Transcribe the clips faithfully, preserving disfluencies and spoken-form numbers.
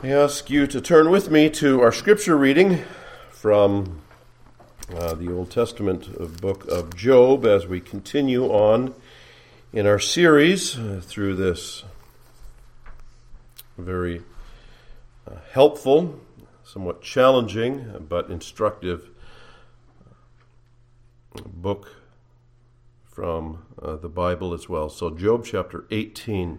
I ask you to turn with me to our scripture reading from uh, the Old Testament book of Job as we continue on in our series uh, through this very uh, helpful, somewhat challenging, but instructive book from uh, the Bible as well. So Job chapter eighteen.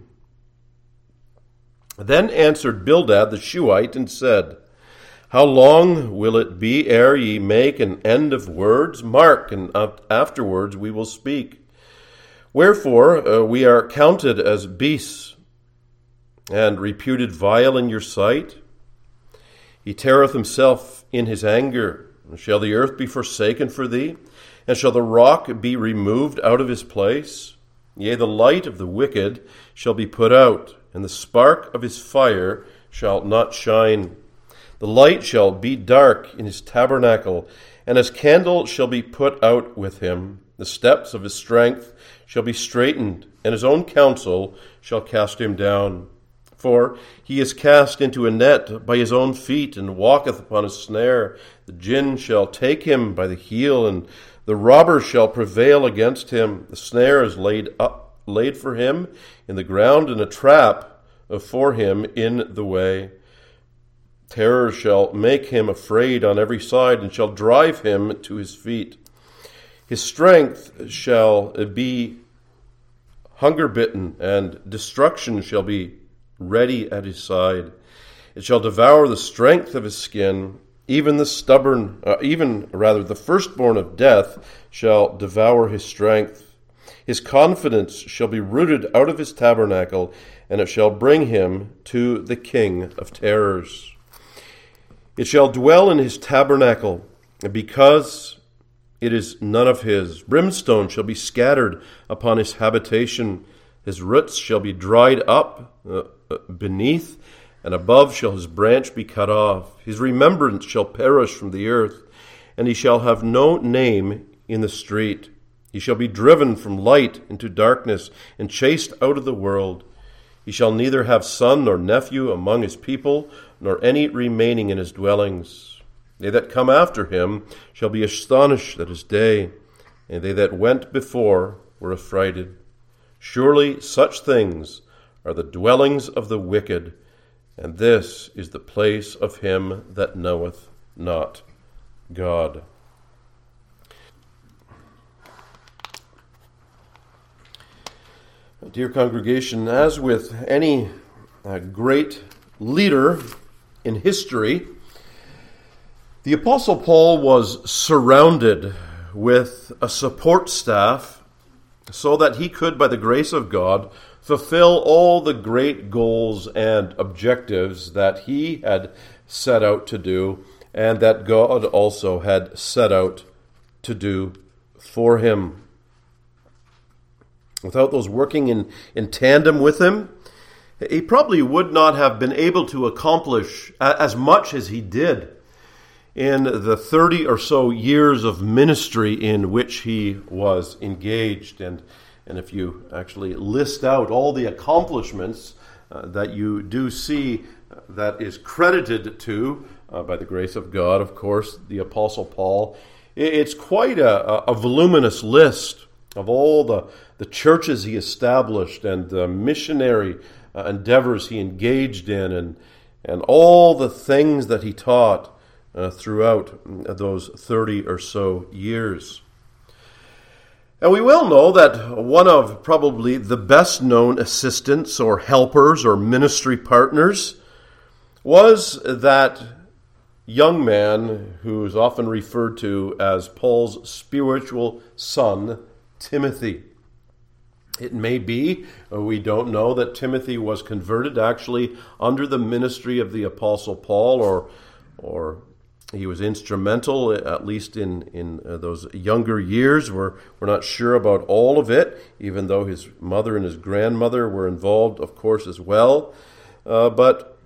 Then answered Bildad the Shuhite and said, How long will it be ere ye make an end of words? Mark, and afterwards we will speak. Wherefore uh, we are counted as beasts, and reputed vile in your sight. He teareth himself in his anger. Shall the earth be forsaken for thee? And shall the rock be removed out of his place? Yea, the light of the wicked shall be put out, and the spark of his fire shall not shine. The light shall be dark in his tabernacle, and his candle shall be put out with him. The steps of his strength shall be straitened, and his own counsel shall cast him down. For he is cast into a net by his own feet, and walketh upon a snare. The gin shall take him by the heel, and the robber shall prevail against him. The snare is laid up, laid for him in the ground, and a trap for him in the way. Terror shall make him afraid on every side, and shall drive him to his feet. His strength shall be hunger-bitten, and destruction shall be ready at his side. It shall devour the strength of his skin. Even the stubborn, uh, even rather the firstborn of death shall devour his strength. His confidence shall be rooted out of his tabernacle, and it shall bring him to the king of terrors. It shall dwell in his tabernacle, because it is none of his. Brimstone shall be scattered upon his habitation. His roots shall be dried up uh, beneath, and above shall his branch be cut off. His remembrance shall perish from the earth, and he shall have no name in the street. He shall be driven from light into darkness, and chased out of the world. He shall neither have son nor nephew among his people, nor any remaining in his dwellings. They that come after him shall be astonished at his day, and they that went before were affrighted. Surely such things are the dwellings of the wicked, and this is the place of him that knoweth not God. Dear congregation, as with any uh, great leader in history, the Apostle Paul was surrounded with a support staff so that he could, by the grace of God, fulfill all the great goals and objectives that he had set out to do, and that God also had set out to do for him. Without those working in, in tandem with him, he probably would not have been able to accomplish as much as he did in the thirty or so years of ministry in which he was engaged. And, and if you actually list out all the accomplishments uh, that you do see uh, that is credited to, uh, by the grace of God, of course, the Apostle Paul, it's quite a, a voluminous list of all the, the churches he established and the missionary uh, endeavors he engaged in, and, and all the things that he taught uh, throughout those thirty or so years. And we well know that one of probably the best known assistants or helpers or ministry partners was that young man who is often referred to as Paul's spiritual son, Timothy. It may be, we don't know, that Timothy was converted actually under the ministry of the Apostle Paul, or or he was instrumental, at least in, in uh, those younger years. We're, we're not sure about all of it, even though his mother and his grandmother were involved, of course, as well. Uh, but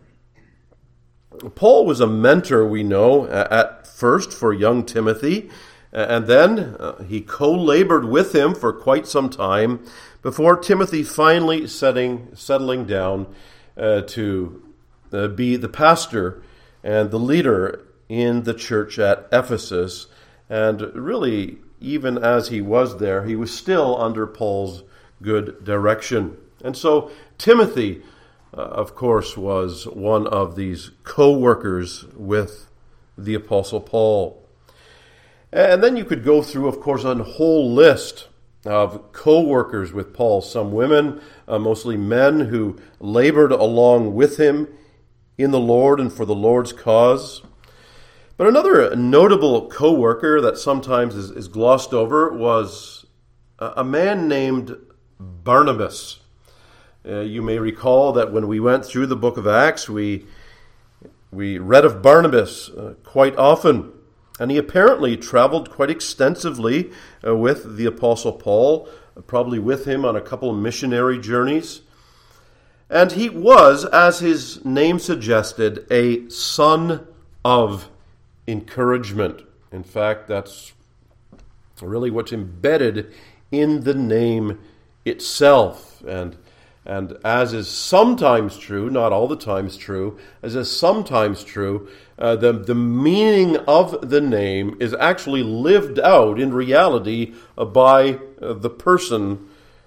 Paul was a mentor, we know, at first for young Timothy. And then uh, he co-labored with him for quite some time before Timothy finally setting, settling down uh, to uh, be the pastor and the leader in the church at Ephesus. And really, even as he was there, he was still under Paul's good direction. And so Timothy, uh, of course, was one of these co-workers with the Apostle Paul. And then you could go through, of course, a whole list of co-workers with Paul. Some women, uh, mostly men, who labored along with him in the Lord and for the Lord's cause. But another notable co-worker that sometimes is, is glossed over was a, a man named Barnabas. Uh, you may recall that when we went through the book of Acts, we we read of Barnabas uh, quite often. And he apparently traveled quite extensively uh, with the Apostle Paul, uh, probably with him on a couple of missionary journeys. And he was, as his name suggested, a son of encouragement. In fact, that's really what's embedded in the name itself. And And as is sometimes true, not all the times true, as is sometimes true, uh, the, the meaning of the name is actually lived out in reality uh, by uh, the person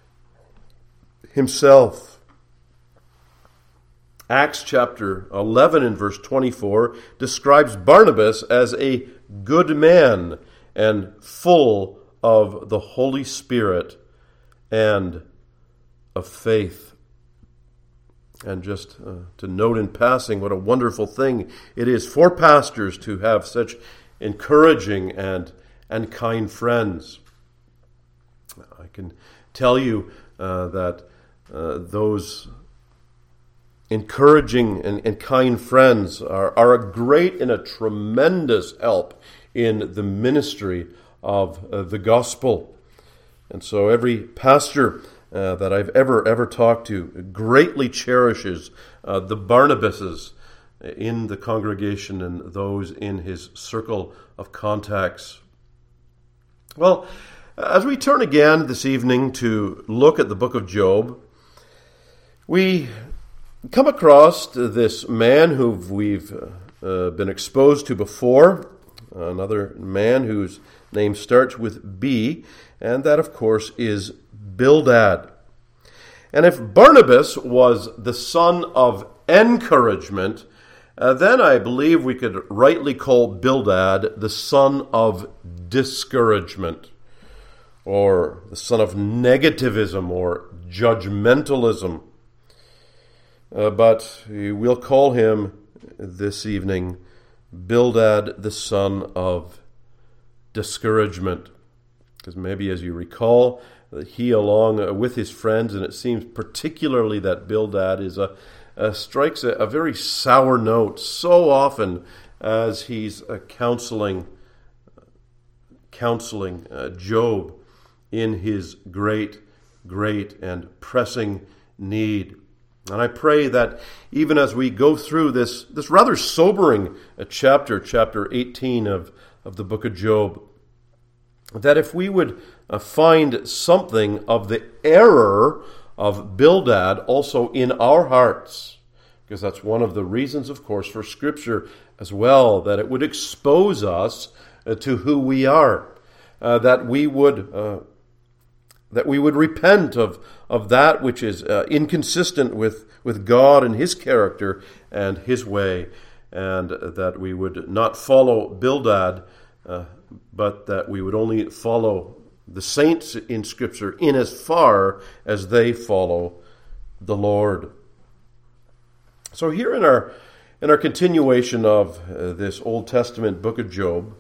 himself. Acts chapter eleven and verse twenty-four describes Barnabas as a good man and full of the Holy Spirit and of faith. And just uh, to note in passing what a wonderful thing it is for pastors to have such encouraging and and kind friends. I can tell you uh, that uh, those encouraging and, and kind friends are, are a great and a tremendous help in the ministry of uh, the gospel. And so every pastor Uh, that I've ever, ever talked to greatly cherishes uh, the Barnabases in the congregation and those in his circle of contacts. Well, as we turn again this evening to look at the book of Job, we come across this man who we've uh, been exposed to before, another man whose name starts with B, and that, of course, is Bildad. And if Barnabas was the son of encouragement, uh, then I believe we could rightly call Bildad the son of discouragement, or the son of negativism or judgmentalism. Uh, but we'll call him this evening Bildad the son of discouragement. Because maybe as you recall, he along with his friends, and it seems particularly that Bildad is a, a strikes a, a very sour note so often as he's uh, counseling counseling uh, Job in his great, great and pressing need. And I pray that even as we go through this this rather sobering uh, chapter, chapter eighteen of, of the book of Job, that if we would uh, find something of the error of Bildad also in our hearts, because that's one of the reasons, of course, for Scripture as well, that it would expose us uh, to who we are, uh, that we would uh, that we would repent of of that which is uh, inconsistent with with God and His character and His way, and that we would not follow Bildad, uh, but that we would only follow the saints in Scripture in as far as they follow the Lord. So here in our in our continuation of uh, this Old Testament book of Job,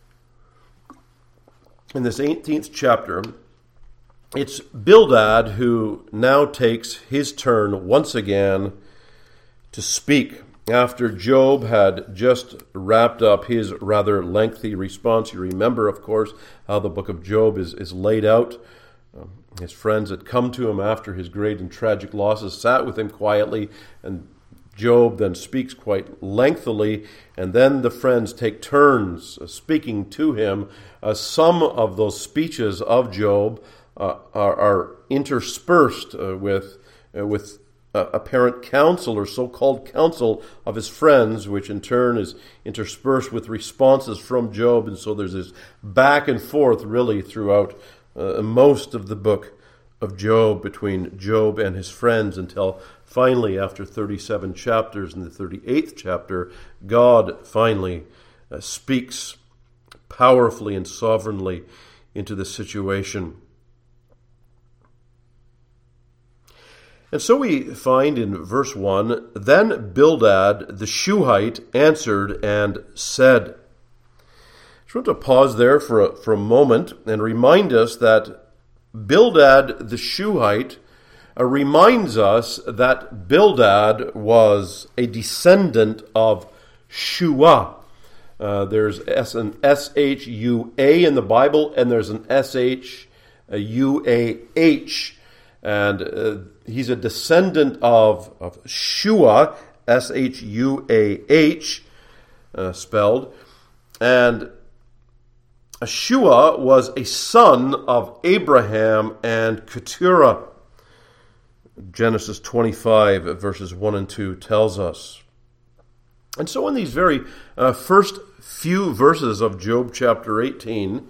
in this eighteenth chapter, it's Bildad who now takes his turn once again to speak. After Job had just wrapped up his rather lengthy response, you remember, of course, how the book of Job is, is laid out. Um, his friends had come to him after his great and tragic losses, sat with him quietly, and Job then speaks quite lengthily, and then the friends take turns speaking to him. Uh, some of those speeches of Job uh, are, are interspersed uh, with uh, with uh, apparent counsel or so-called counsel of his friends, which in turn is interspersed with responses from Job. And so there's this back and forth really throughout uh, most of the book of Job between Job and his friends, until finally, after thirty-seven chapters, in the thirty-eighth chapter, God finally uh, speaks powerfully and sovereignly into the situation. And so we find in verse one, "Then Bildad the Shuhite answered and said." I just want to pause there for a, for a moment and remind us that Bildad the Shuhite uh, reminds us that Bildad was a descendant of Shua. Uh, there's S, an S H U A in the Bible, and there's an S H U A H. And uh, he's a descendant of, of Shua, S H U A H, uh, spelled. And Shua was a son of Abraham and Keturah. Genesis twenty-five, verses one and two tells us. And so in these very uh, first few verses of Job chapter eighteen,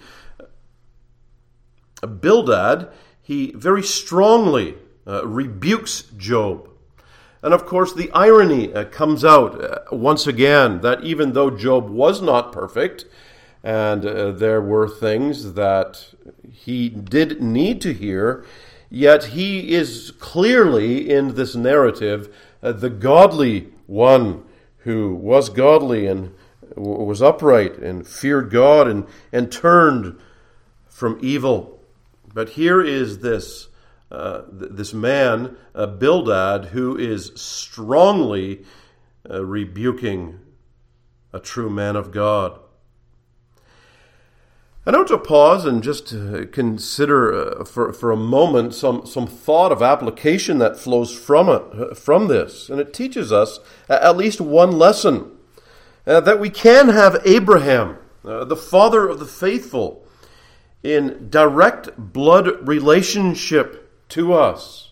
Bildad, he very strongly uh, rebukes Job. And of course, the irony uh, comes out uh, once again that even though Job was not perfect, and uh, there were things that he did need to hear, yet he is clearly in this narrative uh, the godly one who was godly and w- was upright and feared God and, and turned from evil. But here is this uh, th- this man, uh, Bildad, who is strongly uh, rebuking a true man of God. I want to pause and just consider uh, for, for a moment some, some thought of application that flows from it, from this. And it teaches us at least one lesson, uh, that we can have Abraham, uh, the father of the faithful, in direct blood relationship to us.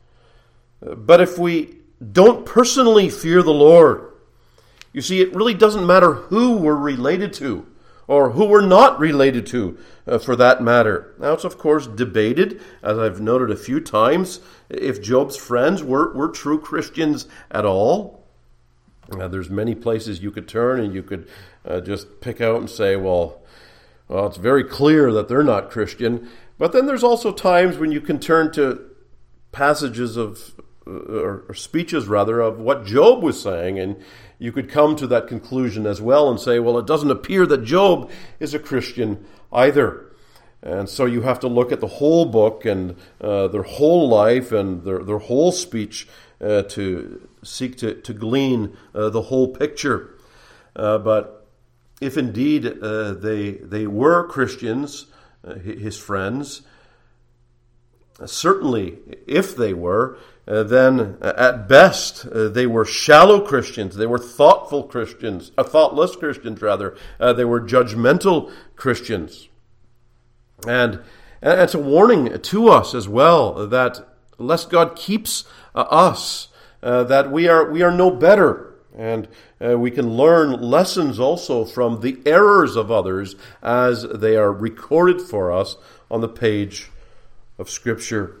But if we don't personally fear the Lord, you see, it really doesn't matter who we're related to, or who we're not related to, uh, for that matter. Now, it's of course debated, as I've noted a few times, if Job's friends were, were true Christians at all. Uh, there's many places you could turn and you could uh, just pick out and say, well, well, it's very clear that they're not Christian. But then there's also times when you can turn to passages of, uh, or, or speeches rather, of what Job was saying, and you could come to that conclusion as well and say, well, it doesn't appear that Job is a Christian either. And so you have to look at the whole book and uh, their whole life and their, their whole speech uh, to seek to, to glean uh, the whole picture. Uh, but if indeed uh, they, they were Christians, uh, his friends, certainly if they were, Uh, then uh, at best uh, they were shallow Christians. They were thoughtful Christians, uh, thoughtless Christians rather. Uh, they were judgmental Christians. And, and it's a warning to us as well that lest God keeps uh, us, uh, that we are we are no better, and uh, we can learn lessons also from the errors of others as they are recorded for us on the page of Scripture.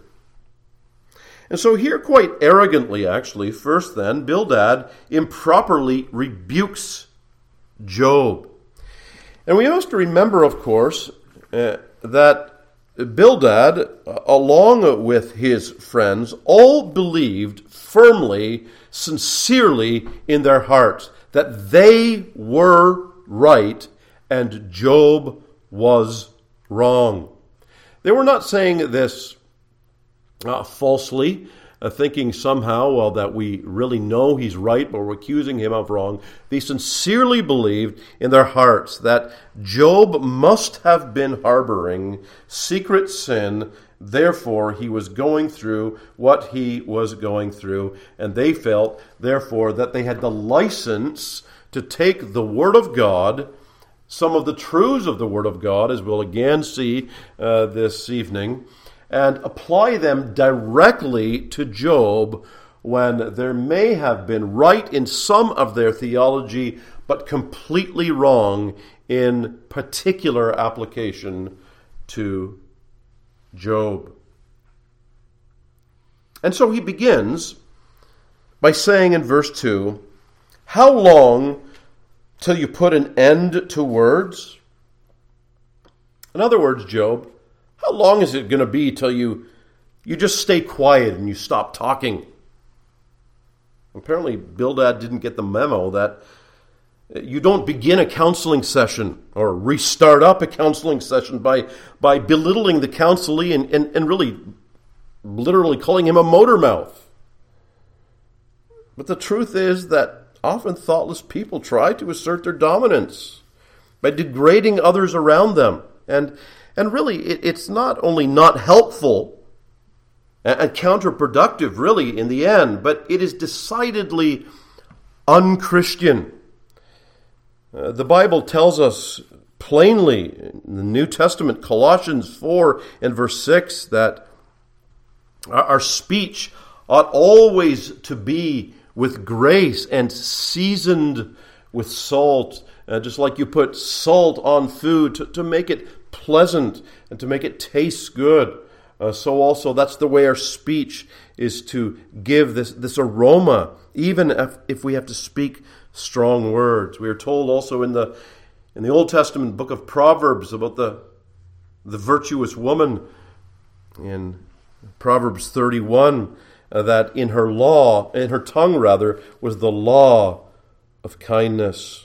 And so here, quite arrogantly actually, first then, Bildad improperly rebukes Job. And we must remember, of course, uh, that Bildad, along with his friends, all believed firmly, sincerely in their hearts that they were right and Job was wrong. They were not saying this Uh, falsely, uh, thinking somehow, well, that we really know he's right, but we're accusing him of wrong. They sincerely believed in their hearts that Job must have been harboring secret sin, therefore he was going through what he was going through, and they felt, therefore, that they had the license to take the Word of God, some of the truths of the Word of God, as we'll again see uh, this evening, and apply them directly to Job when there may have been right in some of their theology, but completely wrong in particular application to Job. And so he begins by saying in verse two, how long till you put an end to words? In other words, Job, how long is it going to be till you, you just stay quiet and you stop talking? Apparently, Bildad didn't get the memo that you don't begin a counseling session or restart up a counseling session by, by belittling the counselee and, and, and really literally calling him a motor mouth. But the truth is that often thoughtless people try to assert their dominance by degrading others around them. And, and really, it, it's not only not helpful and counterproductive, really, in the end, but it is decidedly unchristian. Uh, the Bible tells us plainly in the New Testament, Colossians four and verse six, that our, our speech ought always to be with grace and seasoned with salt, uh, just like you put salt on food to, to make it pleasant and to make it taste good. Uh, so also that's the way our speech is to give this, this aroma, even if, if we have to speak strong words. We are told also in the in the Old Testament book of Proverbs about the the virtuous woman in Proverbs thirty-one, uh, that in her law, in her tongue rather, was the law of kindness.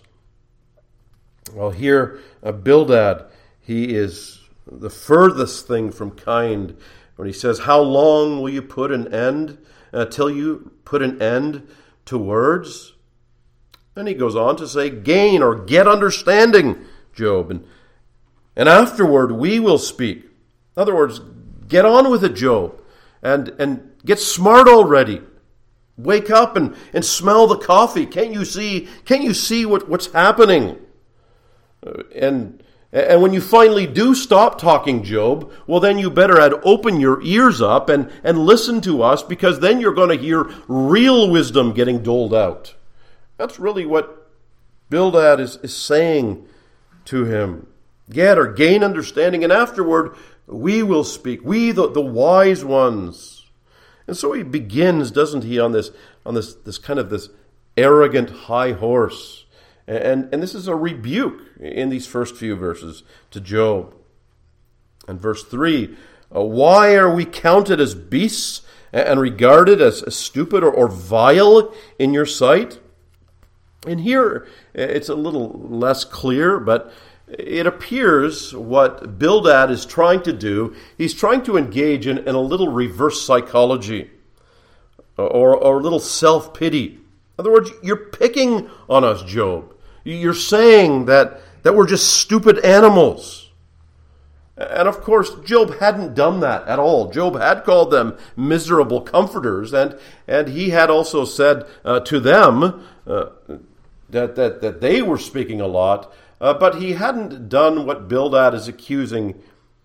Well, here uh, Bildad, he is the furthest thing from kind when he says, how long will you put an end, uh, till you put an end to words? And he goes on to say, gain or get understanding, Job, and, and afterward we will speak. In other words, get on with it, Job, and, and get smart already. Wake up and, and smell the coffee. Can't you see, can't you see what, what's happening? Uh, and And when you finally do stop talking, Job, well, then you better add, open your ears up and, and listen to us, because then you're going to hear real wisdom getting doled out. That's really what Bildad is, is saying to him. Get or gain understanding, and afterward we will speak, we the, the wise ones. And so he begins, doesn't he, on this on this, this kind of this arrogant high horse. And, and this is a rebuke in these first few verses to Job. And verse three, uh, why are we counted as beasts and regarded as, as stupid or, or vile in your sight? And here it's a little less clear, but it appears what Bildad is trying to do, he's trying to engage in, in a little reverse psychology or, or a little self-pity. In other words, you're picking on us, Job. You're saying that, that we're just stupid animals. And of course, Job hadn't done that at all. Job had called them miserable comforters, and, and he had also said uh, to them uh, that, that, that they were speaking a lot, uh, but he hadn't done what Bildad is accusing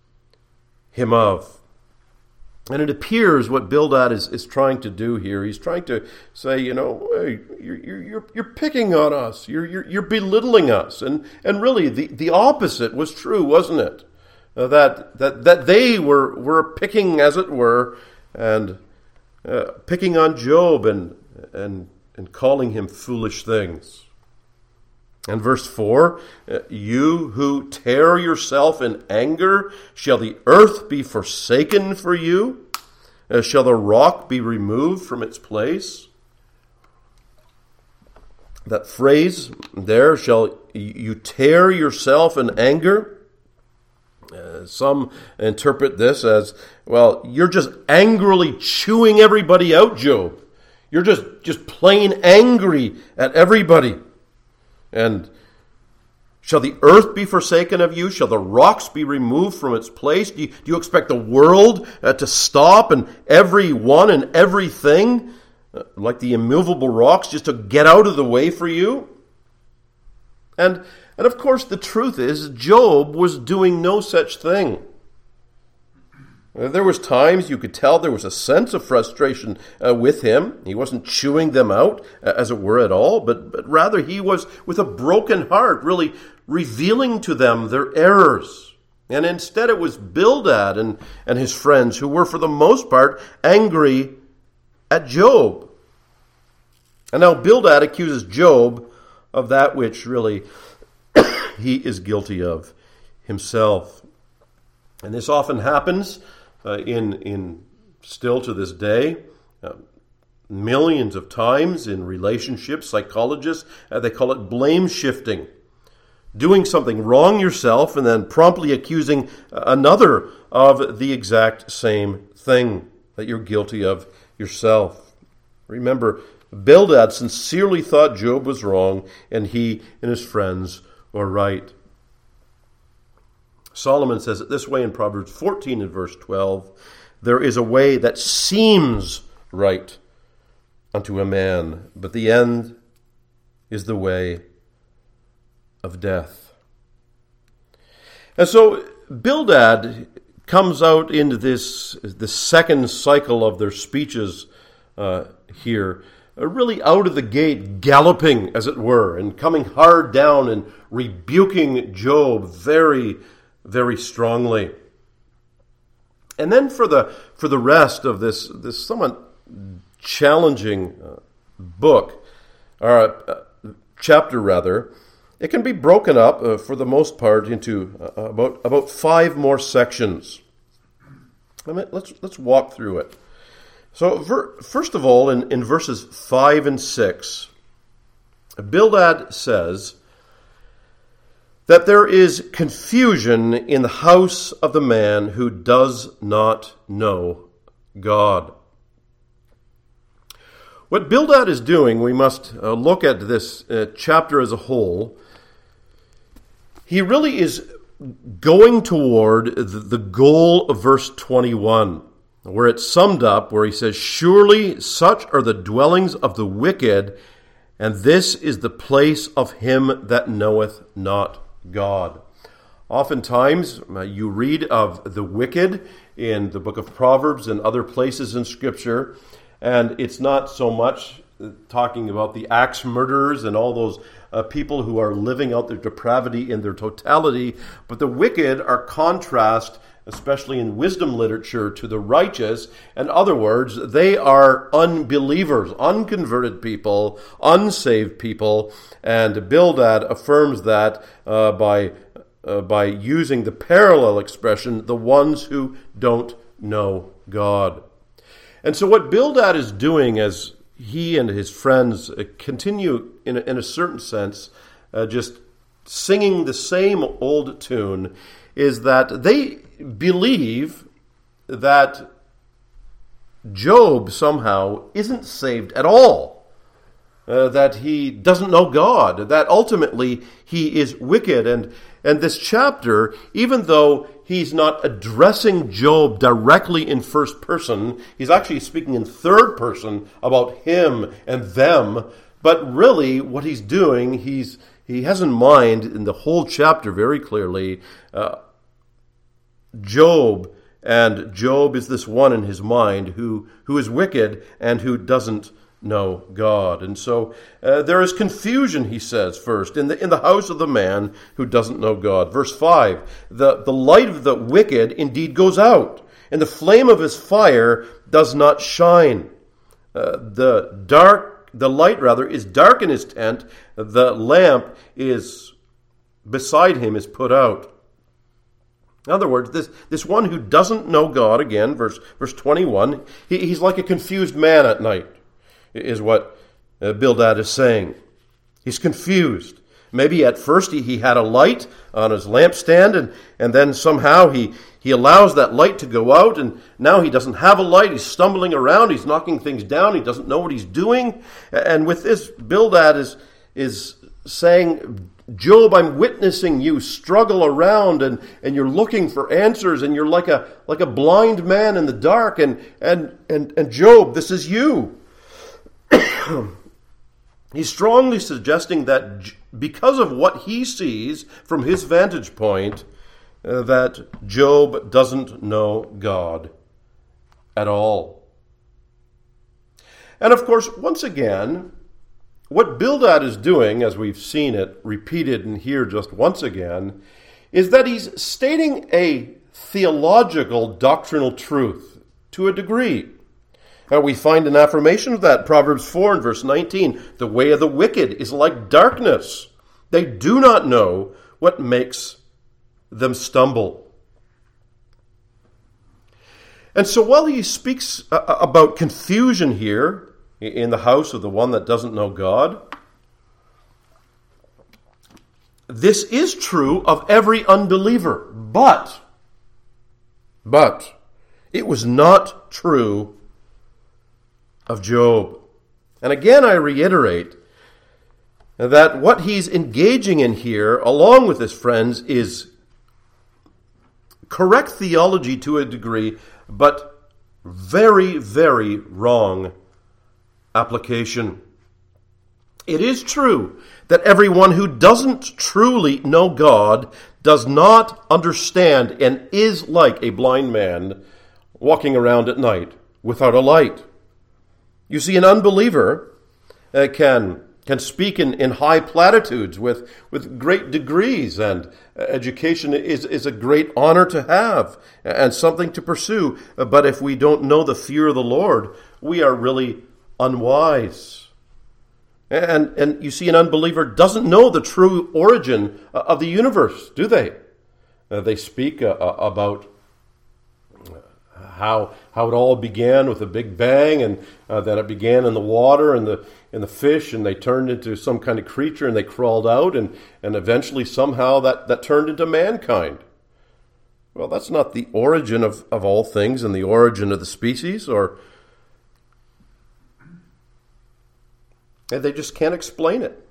him of. And it appears what Bildad is, is trying to do here, he's trying to say, you know, hey, you're, you're, you're picking on us, you're, you're, you're belittling us. And, and really, the, the opposite was true, wasn't it? Uh, that, that, that they were, were picking, as it were, and uh, picking on Job and, and, and calling him foolish things. And verse four, you who tear yourself in anger, shall the earth be forsaken for you? Uh, shall the rock be removed from its place? That phrase there, shall you tear yourself in anger? Uh, some interpret this as, well, you're just angrily chewing everybody out, Job. You're just, just plain angry at everybody. And shall the earth be forsaken of you? Shall the rocks be removed from its place? Do you, do you expect the world uh, to stop and everyone and everything, uh, like the immovable rocks, just to get out of the way for you? And, and of course, the truth is, Job was doing no such thing. Uh, There was times you could tell there was a sense of frustration uh, with him. He wasn't chewing them out, uh, as it were, at all, but, but rather he was, with a broken heart, really revealing to them their errors. And instead it was Bildad and, and his friends who were, for the most part, angry at Job. And now Bildad accuses Job of that which really he is guilty of himself. And this often happens uh, in, in still to this day, uh, millions of times in relationships. Psychologists, uh, they call it blame shifting. Doing something wrong yourself and then promptly accusing another of the exact same thing that you're guilty of yourself. Remember, Bildad sincerely thought Job was wrong and he and his friends were right. Solomon says it this way in Proverbs fourteen and verse twelve, "There is a way that seems right unto a man, but the end is the way of death." And so Bildad comes out into this, this second cycle of their speeches uh, here, uh, really out of the gate, galloping, as it were, and coming hard down and rebuking Job very, very strongly. And then for the for the rest of this, this somewhat challenging uh, book, or uh, chapter rather, it can be broken up, uh, for the most part, into uh, about about five more sections. I mean, let's let's walk through it. So, ver, first of all, in, in verses five and six, Bildad says that there is confusion in the house of the man who does not know God. What Bildad is doing, we must uh, look at this uh, chapter as a whole. He really is going toward the goal of verse twenty-one, where it's summed up, where he says, "Surely such are the dwellings of the wicked, and this is the place of him that knoweth not God." Oftentimes, uh, you read of the wicked in the book of Proverbs and other places in Scripture, and it's not so much talking about the axe murderers and all those uh, people who are living out their depravity in their totality, but the wicked are contrast, especially in wisdom literature, to the righteous. In other words, they are unbelievers, unconverted people, unsaved people, and Bildad affirms that uh, by uh, by using the parallel expression, the ones who don't know God. And so what Bildad is doing as he and his friends continue, in a, in a certain sense, uh, just singing the same old tune, is that they believe that Job somehow isn't saved at all, uh, that he doesn't know God, that ultimately he is wicked. And, and this chapter, even though he's not addressing Job directly in first person, he's actually speaking in third person about him and them, but really what he's doing, he's he has in mind in the whole chapter very clearly uh, Job, and Job is this one in his mind who, who is wicked and who doesn't know God. And so uh, there is confusion, he says, first, in the in the house of the man who doesn't know God. Verse five, the, the light of the wicked indeed goes out, and the flame of his fire does not shine. Uh, the dark, the light rather, is dark in his tent, the lamp is beside him is put out. In other words, this, this one who doesn't know God, again, verse verse twenty-one, he, he's like a confused man at night, is what uh, Bildad is saying. He's confused. Maybe at first he, he had a light on his lampstand, and, and then somehow he, he allows that light to go out, and now he doesn't have a light. He's stumbling around. He's knocking things down. He doesn't know what he's doing. And with this, Bildad is, is saying, Job, I'm witnessing you struggle around, and, and you're looking for answers, and you're like a like a blind man in the dark, and and and, and Job, this is you. He's strongly suggesting that because of what he sees from his vantage point, uh, that Job doesn't know God at all. And of course, once again, what Bildad is doing, as we've seen it repeated in here just once again, is that he's stating a theological doctrinal truth to a degree. And we find an affirmation of that, Proverbs four and verse nineteen. The way of the wicked is like darkness. They do not know what makes them stumble. And so while he speaks about confusion here in the house of the one that doesn't know God, this is true of every unbeliever. But, but, it was not true of Job. And again, I reiterate that what he's engaging in here, along with his friends, is correct theology to a degree, but very, very wrong application. It is true that everyone who doesn't truly know God does not understand and is like a blind man walking around at night without a light. You see, an unbeliever uh, can can speak in, in high platitudes with, with great degrees, and education is, is a great honor to have and something to pursue. But if we don't know the fear of the Lord, we are really unwise. And, and you see, an unbeliever doesn't know the true origin of the universe, do they? Uh, they speak uh, about how how it all began with a big bang, and uh, that it began in the water and the and the fish, and they turned into some kind of creature, and they crawled out, and, and eventually somehow that, that turned into mankind. Well, that's not the origin of, of all things and the origin of the species, or and they just can't explain it.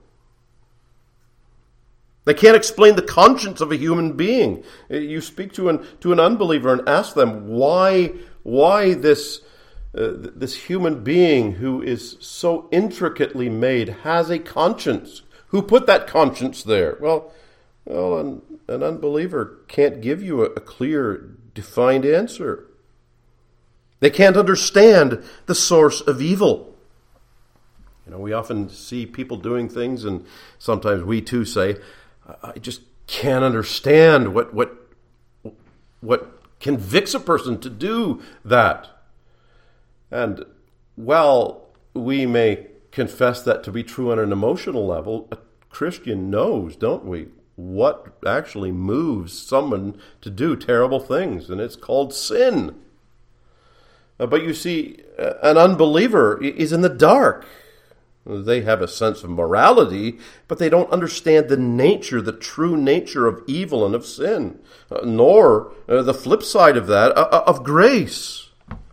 They can't explain the conscience of a human being. You speak to an to an unbeliever and ask them why why this uh, this human being who is so intricately made has a conscience. Who put that conscience there? Well, well, an, an unbeliever can't give you a, a clear, defined answer. They can't understand the source of evil. You know, we often see people doing things, and sometimes we too say, I just can't understand what what what convicts a person to do that. And while we may confess that to be true on an emotional level, a Christian knows, don't we, what actually moves someone to do terrible things, and it's called sin. Uh, but you see, uh, an unbeliever is in the dark. They have a sense of morality, but they don't understand the nature, the true nature of evil and of sin, uh, nor uh, the flip side of that, uh, of grace.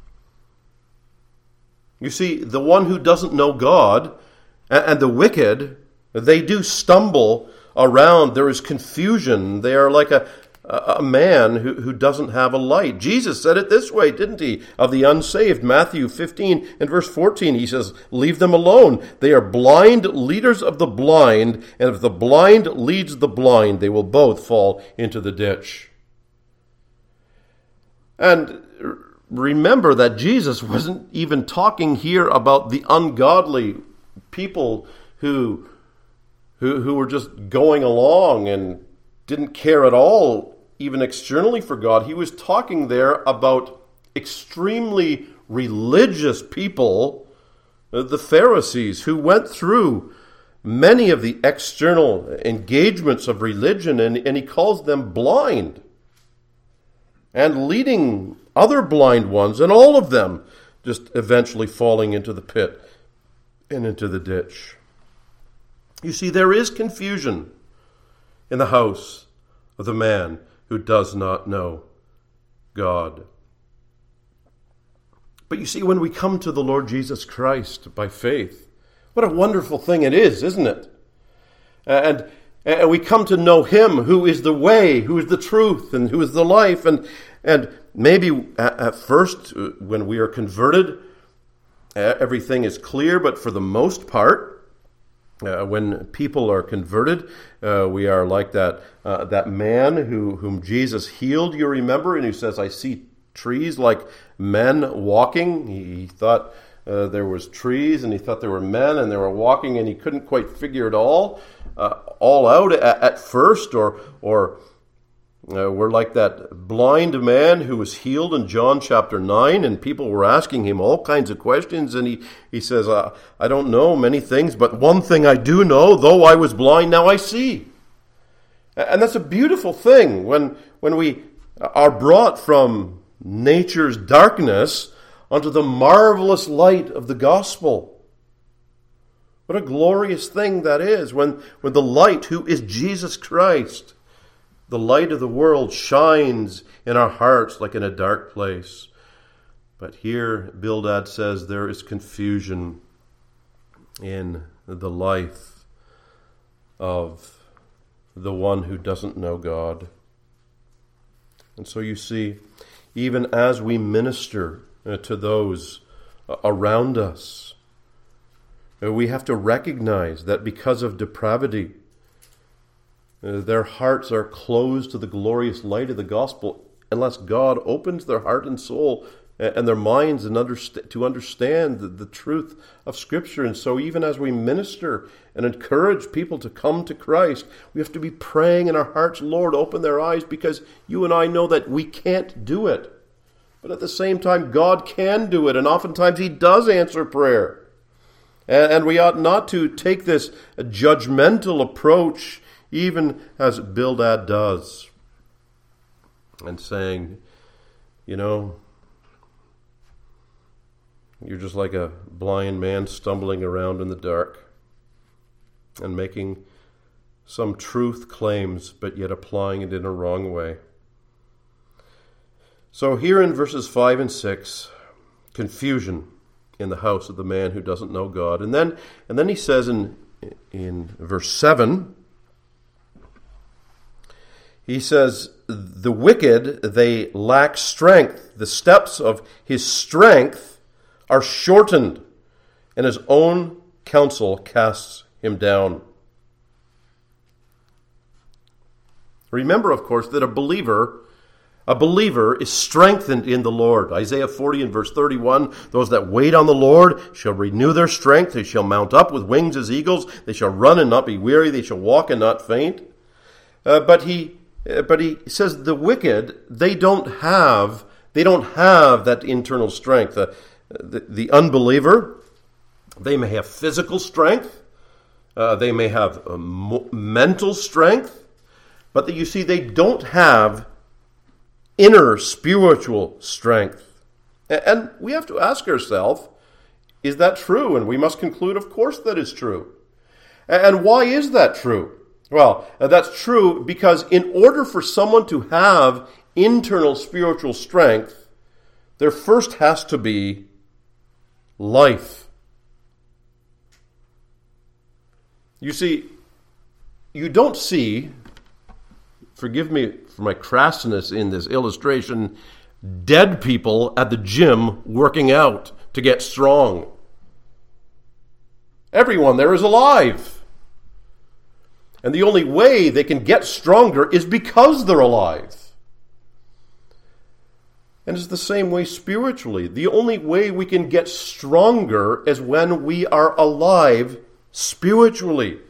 You see, the one who doesn't know God and, and the wicked, they do stumble around. There is confusion. They are like a, a man who, who doesn't have a light. Jesus said it this way, didn't he? Of the unsaved, Matthew fifteen and verse fourteen, he says, leave them alone. They are blind leaders of the blind, and if the blind leads the blind, they will both fall into the ditch. And remember that Jesus wasn't even talking here about the ungodly people who, who, who were just going along and didn't care at all, even externally, for God. He was talking there about extremely religious people, the Pharisees, who went through many of the external engagements of religion, and, and he calls them blind, and leading other blind ones, and all of them just eventually falling into the pit and into the ditch. You see, there is confusion in the house of the man who does not know God. But you see, when we come to the Lord Jesus Christ by faith, what a wonderful thing it is, isn't it? And, and we come to know him who is the way, who is the truth, and who is the life. And, and maybe at, at first, when we are converted, everything is clear, but for the most part, Uh, when people are converted, uh, we are like that uh, that man who whom Jesus healed, you remember, and who says, I see trees like men walking. He thought uh, there was trees, and he thought there were men, and they were walking, and he couldn't quite figure it all uh, all out at, at first, or or Uh, we're like that blind man who was healed in John chapter nine, and people were asking him all kinds of questions, and he, he says, uh, I don't know many things, but one thing I do know, though I was blind, now I see. And that's a beautiful thing when, when we are brought from nature's darkness onto the marvelous light of the gospel. What a glorious thing that is when, when the light, who is Jesus Christ, the light of the world, shines in our hearts like in a dark place. But here, Bildad says, there is confusion in the life of the one who doesn't know God. And so you see, even as we minister uh, to those uh, around us, uh, we have to recognize that because of depravity, Uh, their hearts are closed to the glorious light of the gospel unless God opens their heart and soul and their minds and underst- to understand the, the truth of Scripture. And so even as we minister and encourage people to come to Christ, we have to be praying in our hearts, Lord, open their eyes, because you and I know that we can't do it. But at the same time, God can do it, and oftentimes he does answer prayer. And, and we ought not to take this judgmental approach even as Bildad does, and saying, you know, you're just like a blind man stumbling around in the dark and making some truth claims, but yet applying it in a wrong way. So here in verses five and six, confusion in the house of the man who doesn't know God. And then, and then he says in, in verse seven, he says, the wicked, they lack strength. The steps of his strength are shortened, and his own counsel casts him down. Remember, of course, that a believer, a believer is strengthened in the Lord. Isaiah forty and verse thirty-one, those that wait on the Lord shall renew their strength. They shall mount up with wings as eagles. They shall run and not be weary. They shall walk and not faint. Uh, but he But he says the wicked, they don't have, they don't have that internal strength. Uh, the, the unbeliever, they may have physical strength, uh, they may have uh, mo- mental strength, but the, you see, they don't have inner spiritual strength. And, and we have to ask ourselves, is that true? And we must conclude, of course, that is true. And, and why is that true? Well, that's true because in order for someone to have internal spiritual strength, there first has to be life. You see, you don't see, forgive me for my crassness in this illustration, dead people at the gym working out to get strong. Everyone there is alive. And the only way they can get stronger is because they're alive. And it's the same way spiritually. The only way we can get stronger is when we are alive spiritually.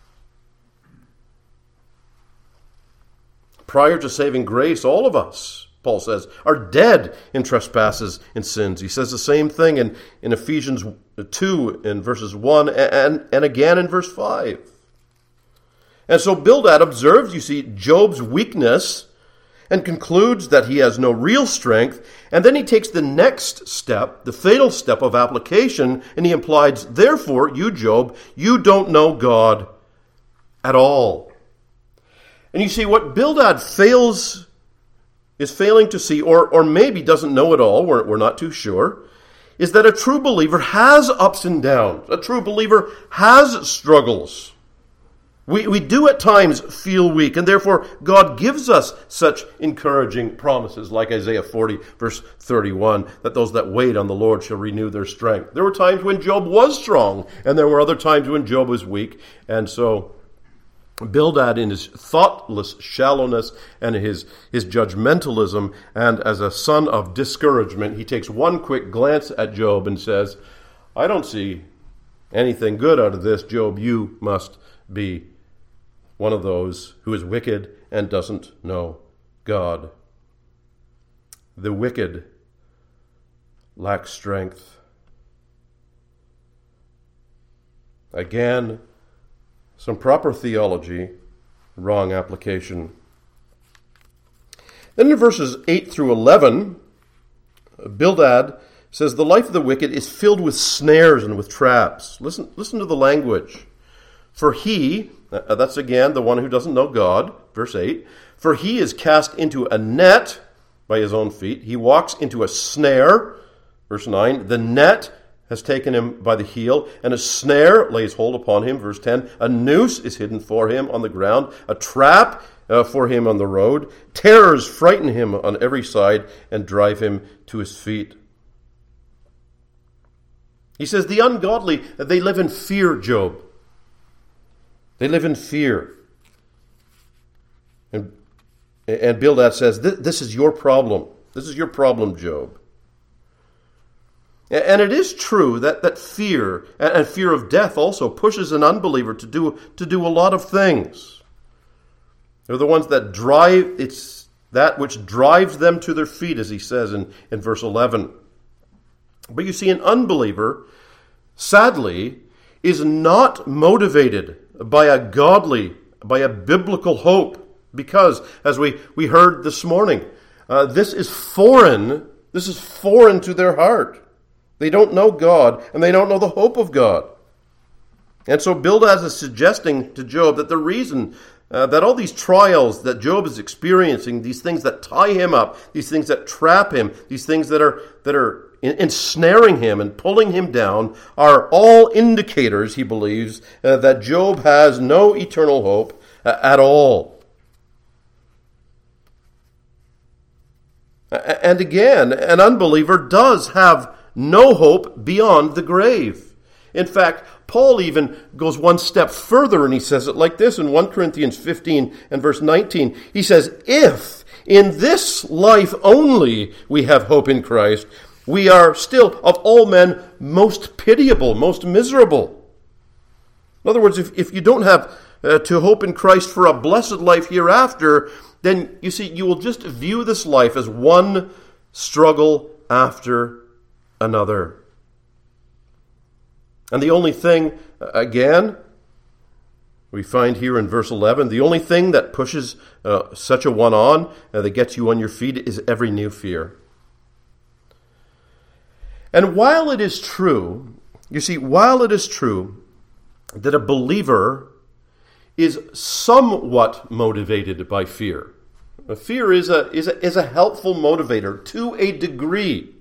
Prior to saving grace, all of us, Paul says, are dead in trespasses and sins. He says the same thing in, in Ephesians two in verses one and, and again in verse five. And so Bildad observes, you see, Job's weakness and concludes that he has no real strength. And then he takes the next step, the fatal step of application, and he implies, therefore, you, Job, you don't know God at all. And you see, what Bildad fails, is failing to see, or, or maybe doesn't know at all, we're, we're not too sure, is that a true believer has ups and downs. A true believer has struggles. We, we do at times feel weak, and therefore God gives us such encouraging promises, like Isaiah forty, verse thirty-one, that those that wait on the Lord shall renew their strength. There were times when Job was strong, and there were other times when Job was weak, and so Bildad, in his thoughtless shallowness and his, his judgmentalism, and as a son of discouragement, he takes one quick glance at Job and says, I don't see anything good out of this, Job. You must be one of those who is wicked and doesn't know God. The wicked lack strength. Again, some proper theology, wrong application. Then in verses eight through eleven, Bildad says, the life of the wicked is filled with snares and with traps. Listen, listen to the language. For he, uh, that's again the one who doesn't know God, verse eight, for he is cast into a net by his own feet. He walks into a snare, verse nine. The net has taken him by the heel, and a snare lays hold upon him, verse ten. A noose is hidden for him on the ground, a trap uh, for him on the road. Terrors frighten him on every side and drive him to his feet. He says, the ungodly, they live in fear, Job. They live in fear. And, and Bildad says, this is your problem. This is your problem, Job. And it is true that, that fear, and fear of death also, pushes an unbeliever to do, to do a lot of things. They're the ones that drive, it's that which drives them to their feet, as he says in, in verse eleven. But you see, an unbeliever, sadly, is not motivated by a godly, by a biblical hope. Because, as we, we heard this morning, uh, this is foreign, this is foreign to their heart. They don't know God, and they don't know the hope of God. And so Bildad is suggesting to Job that the reason uh, that all these trials that Job is experiencing, these things that tie him up, these things that trap him, these things that are that are ensnaring him and pulling him down, are all indicators, he believes, uh, that Job has no eternal hope uh, at all. And again, an unbeliever does have no hope beyond the grave. In fact, Paul even goes one step further, and he says it like this in First Corinthians fifteen and verse nineteen. He says, if in this life only we have hope in Christ, we are still, of all men, most pitiable, most miserable. In other words, if, if you don't have uh, to hope in Christ for a blessed life hereafter, then you see, you will just view this life as one struggle after another. And the only thing, again, we find here in verse eleven, the only thing that pushes uh, such a one on, uh, that gets you on your feet, is every new fear. And while it is true, you see, while it is true that a believer is somewhat motivated by fear, fear is a, is a, is a helpful motivator to a degree.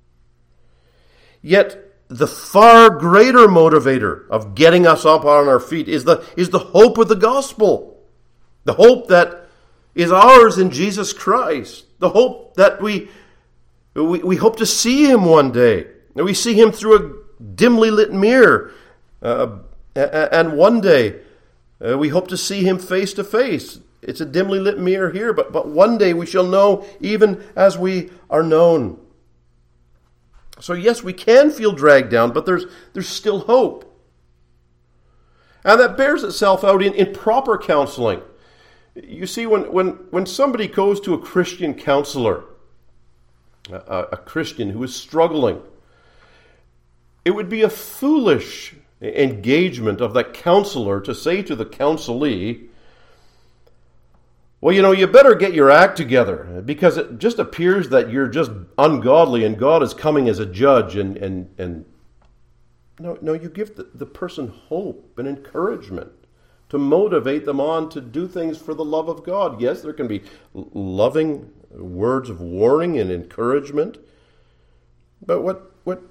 Yet the far greater motivator of getting us up on our feet is the, is the hope of the gospel. The hope that is ours in Jesus Christ. The hope that we We, we hope to see him one day. And we see him through a dimly lit mirror. Uh, and one day uh, we hope to see him face to face. It's a dimly lit mirror here, but, but one day we shall know even as we are known. So yes, we can feel dragged down, but there's, there's still hope. And that bears itself out in, in proper counseling. You see, when, when, when somebody goes to a Christian counselor, A, a Christian who is struggling, it would be a foolish engagement of that counselor to say to the counselee, well, you know, you better get your act together, because it just appears that you're just ungodly and God is coming as a judge. And, and, and no, no, you give the, the person hope and encouragement to motivate them on to do things for the love of God. Yes, there can be loving words of warning and encouragement. But what, what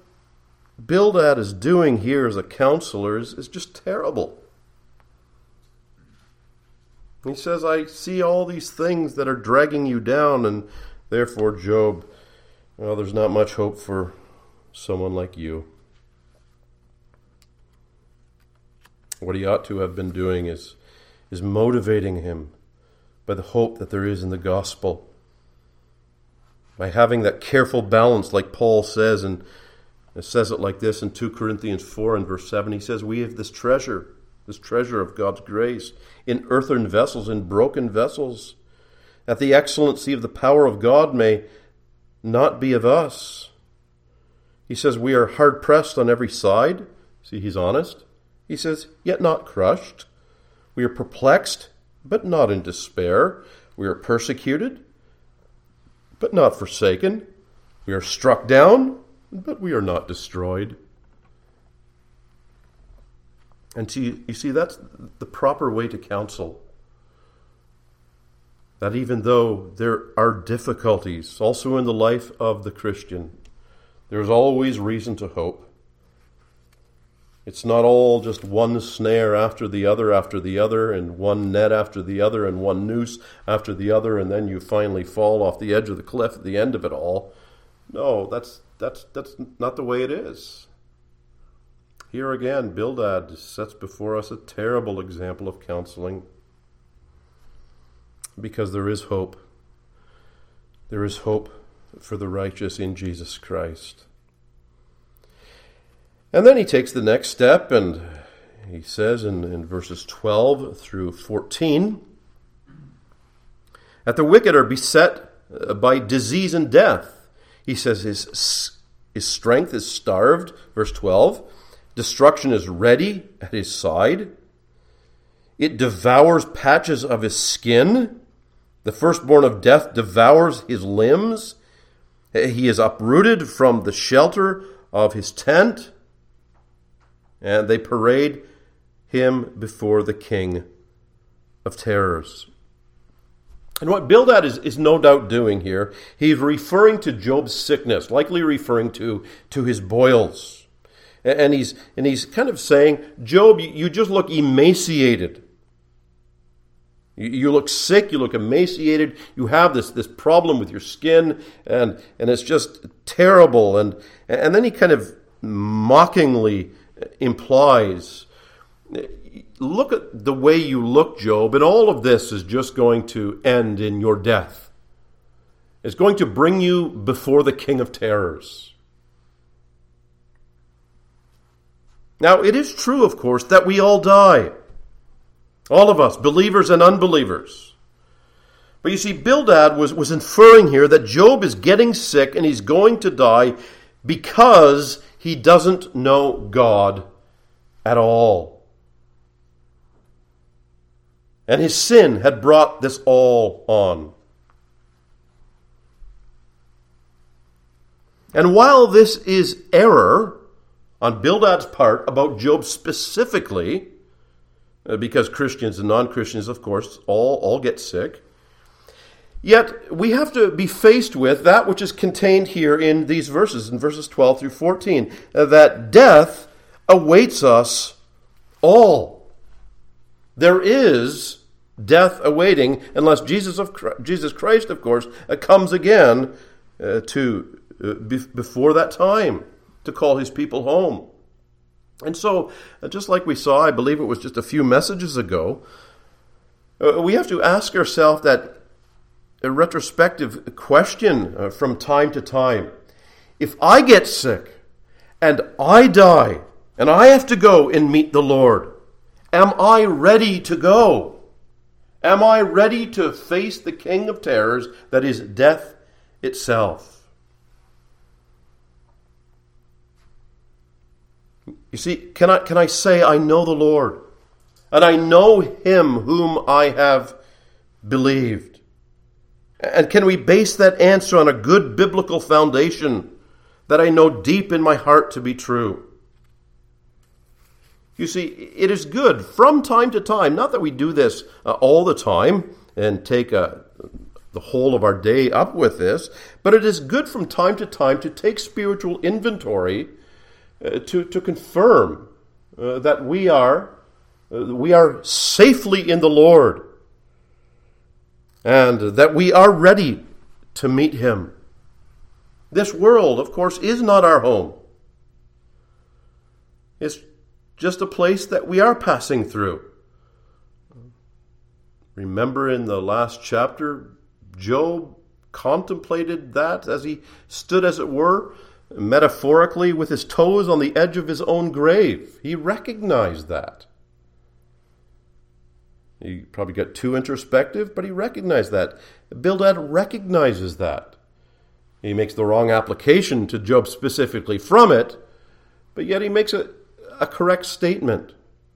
Bildad is doing here as a counselor is, is just terrible. He says, I see all these things that are dragging you down, and therefore, Job, well, there's not much hope for someone like you. What he ought to have been doing is, is motivating him by the hope that there is in the gospel. By having that careful balance, like Paul says, and it says it like this in Second Corinthians four and verse seven. He says, we have this treasure, this treasure of God's grace, in earthen vessels, in broken vessels, that the excellency of the power of God may not be of us. He says, we are hard pressed on every side. See, he's honest. He says, yet not crushed. We are perplexed, but not in despair. We are persecuted, but not forsaken. We are struck down, but we are not destroyed. And see, you see, that's the proper way to counsel. That even though there are difficulties also in the life of the Christian, there's always reason to hope. It's not all just one snare after the other after the other, and one net after the other, and one noose after the other, and then you finally fall off the edge of the cliff at the end of it all. No, that's that's that's not the way it is. Here again, Bildad sets before us a terrible example of counseling, because there is hope. There is hope for the righteous in Jesus Christ. And then he takes the next step, and he says in, in verses twelve through fourteen, that the wicked are beset by disease and death. He says his, his strength is starved, verse twelve. Destruction is ready at his side. It devours patches of his skin. The firstborn of death devours his limbs. He is uprooted from the shelter of his tent. And they parade him before the king of terrors. And what Bildad is, is no doubt doing here, he's referring to Job's sickness, likely referring to, to his boils. And he's, and he's kind of saying, Job, you just look emaciated. You, you look sick, you look emaciated, you have this, this problem with your skin, and, and it's just terrible. And, and then he kind of mockingly implies, look at the way you look, Job, and all of this is just going to end in your death. It's going to bring you before the King of Terrors. Now, it is true, of course, that we all die. All of us, believers and unbelievers. But you see, Bildad was, was inferring here that Job is getting sick and he's going to die because he doesn't know God at all. And his sin had brought this all on. And while this is error on Bildad's part about Job specifically, because Christians and non-Christians, of course, all, all get sick, yet we have to be faced with that which is contained here in these verses, in verses twelve through fourteen, that death awaits us all. There is death awaiting, unless Jesus of Jesus Christ, of course, comes again uh, to uh, be, before that time to call his people home. And so, uh, just like we saw, I believe it was just a few messages ago, uh, we have to ask ourselves that a retrospective question uh, from time to time. If I get sick and I die and I have to go and meet the Lord, am I ready to go? Am I ready to face the King of Terrors that is death itself? You see, can I, can I say I know the Lord and I know him whom I have believed? And can we base that answer on a good biblical foundation that I know deep in my heart to be true? You see, it is good from time to time, not that we do this uh, all the time and take a, the whole of our day up with this, but it is good from time to time to take spiritual inventory uh, to, to confirm uh, that we are, uh, we are safely in the Lord. and that we are ready to meet him. This world, of course, is not our home. It's just a place that we are passing through. Remember in the last chapter, Job contemplated that as he stood, as it were, metaphorically with his toes on the edge of his own grave. He recognized that. He probably got too introspective, but he recognized that. Bildad recognizes that. He makes the wrong application to Job specifically from it, but yet he makes a, a correct statement.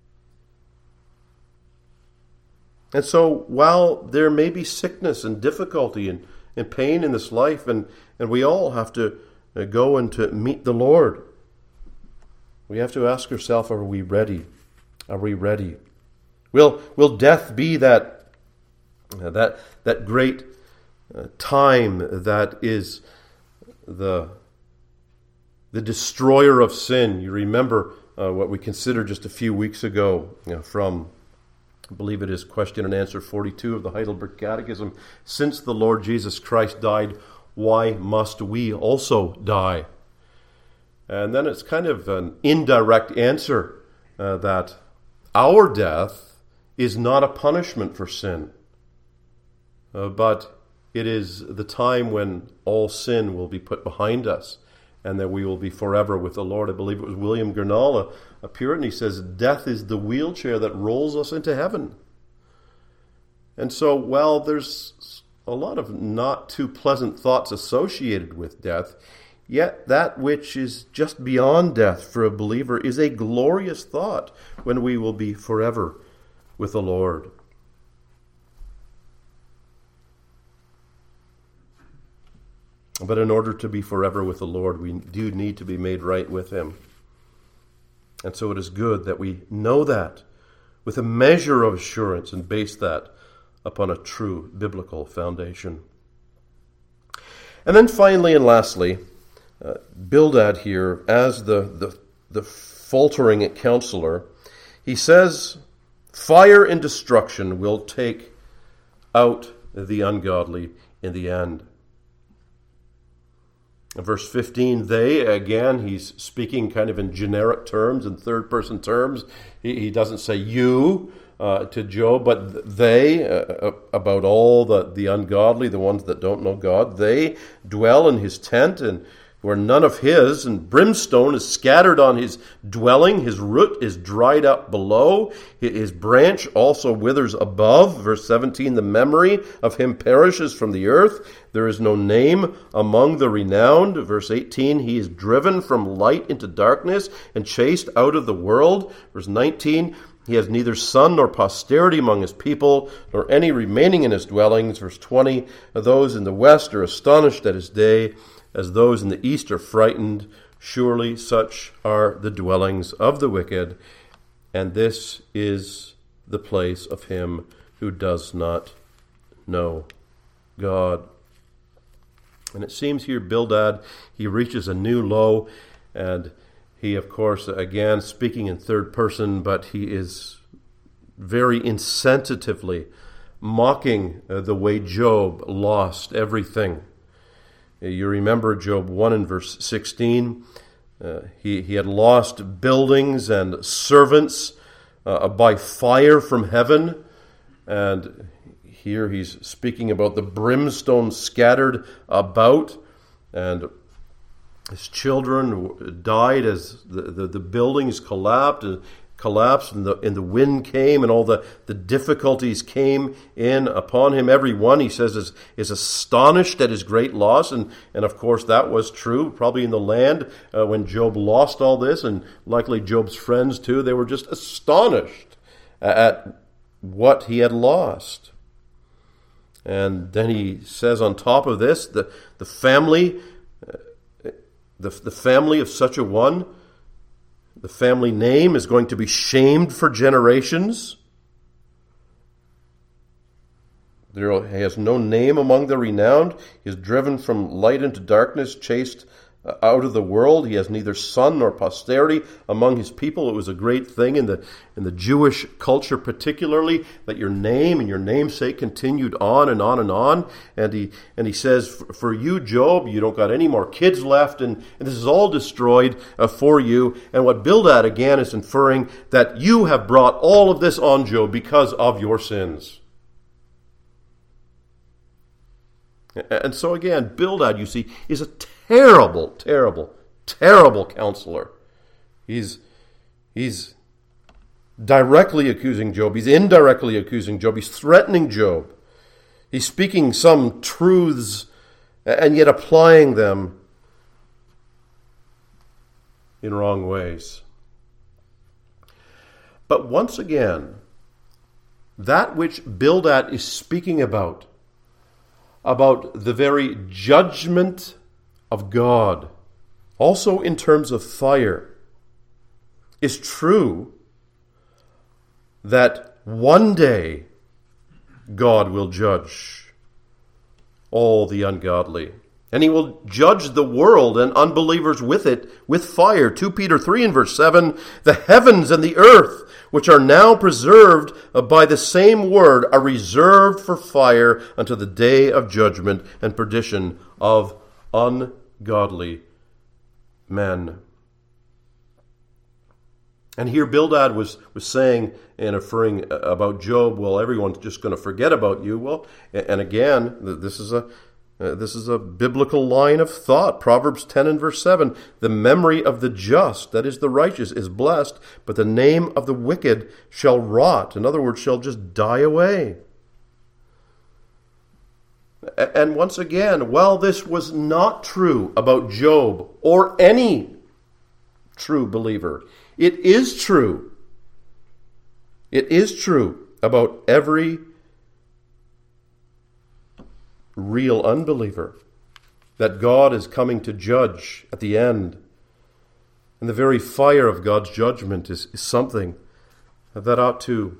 And so while there may be sickness and difficulty and, and pain in this life, and, and we all have to go and to meet the Lord, we have to ask ourselves, are we ready? Are we ready? Will, will death be that, uh, that, that great uh, time that is the, the destroyer of sin? You remember uh, what we considered just a few weeks ago you know, from, I believe it is question and answer forty-two of the Heidelberg Catechism. Since the Lord Jesus Christ died, why must we also die? And then it's kind of an indirect answer uh, that our death is not a punishment for sin, uh, but it is the time when all sin will be put behind us and that we will be forever with the Lord. I believe it was William Gurnall, a, a Puritan. He says, death is the wheelchair that rolls us into heaven. And so while there's a lot of not too pleasant thoughts associated with death, yet that which is just beyond death for a believer is a glorious thought when we will be forever with the Lord. But in order to be forever with the Lord, we do need to be made right with him. And so it is good that we know that with a measure of assurance and base that upon a true biblical foundation. And then finally and lastly, uh, Bildad here, as the, the, the faltering counselor, he says, fire and destruction will take out the ungodly in the end. In verse fifteen, they, again, he's speaking kind of in generic terms, in third-person terms. He, he doesn't say you uh, to Job, but they, uh, about all the, the ungodly, the ones that don't know God. They dwell in his tent, and where none of his, and brimstone is scattered on his dwelling. His root is dried up below. His branch also withers above. Verse seventeen, the memory of him perishes from the earth. There is no name among the renowned. Verse eighteen, he is driven from light into darkness and chased out of the world. Verse nineteen, he has neither son nor posterity among his people, nor any remaining in his dwellings. Verse twenty, those in the west are astonished at his day, as those in the east are frightened. Surely such are the dwellings of the wicked, and this is the place of him who does not know God. And it seems here Bildad, he reaches a new low, and he, of course, again speaking in third person, but he is very insensitively mocking uh, the way Job lost everything. You remember Job one and verse sixteen. Uh, he, he had lost buildings and servants uh, by fire from heaven. And here he's speaking about the brimstone scattered about. And his children died as the, the, the buildings collapsed and collapsed and the, and the wind came and all the, the difficulties came in upon him. Every one, he says, is, is astonished at his great loss. And, and of course, that was true probably in the land uh, when Job lost all this, and likely Job's friends too. They were just astonished at what he had lost. And then he says on top of this, the, the family, uh, the, the family of such a one, the family name is going to be shamed for generations. There he has no name among the renowned. He is driven from light into darkness, chased out of the world. He has neither son nor posterity among his people. It was a great thing in the in the Jewish culture particularly, that your name and your namesake continued on and on and on. And he and he says, for you, Job, you don't got any more kids left, and, and this is all destroyed uh, for you. And what Bildad again is inferring, that you have brought all of this on, Job, because of your sins. And so again, Bildad, you see, is a terrible, terrible, terrible counselor. He's, he's directly accusing Job. He's indirectly accusing Job. He's threatening Job. He's speaking some truths and yet applying them in wrong ways. But once again, that which Bildad is speaking about, about the very judgment of God, also in terms of fire, is true, that one day God will judge all the ungodly. And he will judge the world and unbelievers with it with fire. Second Peter three and verse seven, the heavens and the earth, which are now preserved by the same word, are reserved for fire unto the day of judgment and perdition of ungodly men. And here Bildad was, was saying and referring about Job, well, everyone's just going to forget about you. Well, and again, this is a Uh, this is a biblical line of thought. Proverbs ten and verse seven. The memory of the just, that is the righteous, is blessed, but the name of the wicked shall rot. In other words, shall just die away. And once again, while this was not true about Job or any true believer, it is true. It is true about every real unbeliever, that God is coming to judge at the end. And the very fire of God's judgment is, is something that ought to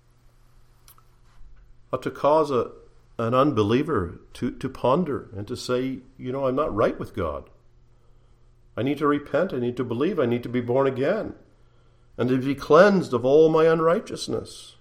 ought to cause a, an unbeliever to, to ponder and to say, you know, I'm not right with God. I need to repent, I need to believe, I need to be born again, and to be cleansed of all my unrighteousness.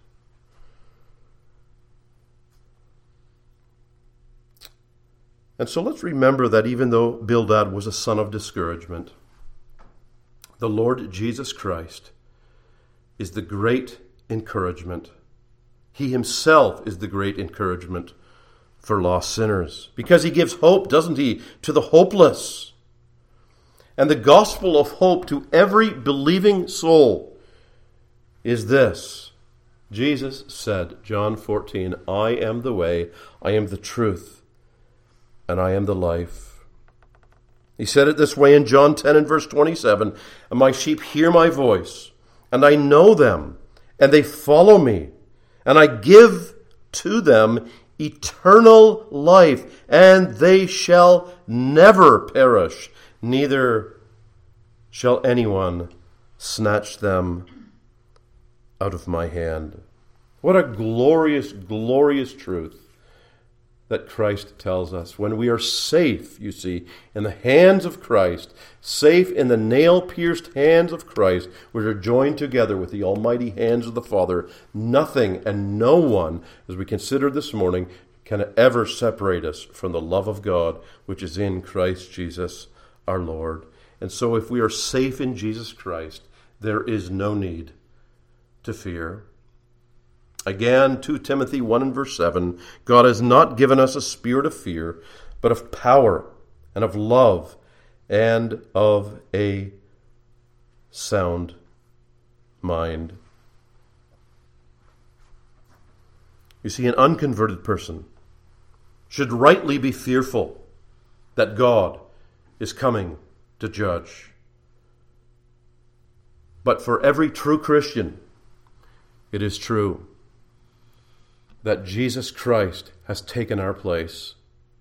And so let's remember that even though Bildad was a son of discouragement, the Lord Jesus Christ is the great encouragement. He himself is the great encouragement for lost sinners, because he gives hope, doesn't he, to the hopeless. And the gospel of hope to every believing soul is this. Jesus said, John fourteen, I am the way, I am the truth, and I am the life. He said it this way in John ten and verse twenty-seven, and my sheep hear my voice, and I know them, and they follow me, and I give to them eternal life, and they shall never perish, neither shall anyone snatch them out of my hand. What a glorious, glorious truth that Christ tells us. When we are safe, you see, in the hands of Christ, safe in the nail-pierced hands of Christ, we are joined together with the almighty hands of the Father. Nothing and no one, as we considered this morning, can ever separate us from the love of God, which is in Christ Jesus our Lord. And so if we are safe in Jesus Christ, there is no need to fear. Again, Second Timothy one and verse seven, God has not given us a spirit of fear, but of power and of love and of a sound mind. You see, an unconverted person should rightly be fearful that God is coming to judge. But for every true Christian, it is true that Jesus Christ has taken our place.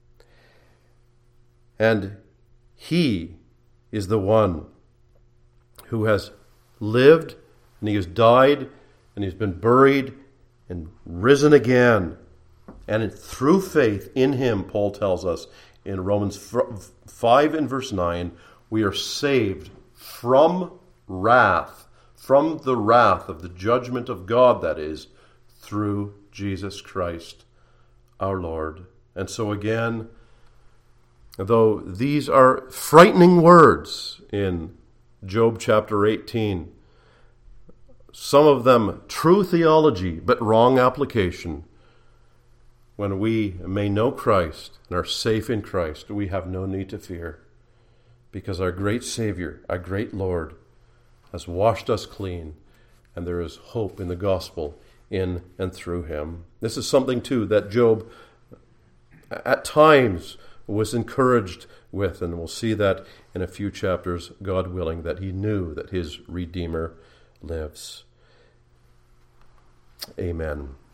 And he is the one who has lived, and he has died, and he's been buried, and risen again. And through faith in him, Paul tells us, in Romans five and verse nine, we are saved from wrath, from the wrath of the judgment of God, that is, through Jesus Christ our Lord. And so again, though these are frightening words in Job chapter eighteen, some of them true theology, but wrong application. When we may know Christ and are safe in Christ, we have no need to fear, because our great Savior, our great Lord, has washed us clean, and there is hope in the gospel in and through him. This is something, too, that Job at times was encouraged with, and we'll see that in a few chapters, God willing, that he knew that his Redeemer lives. Amen.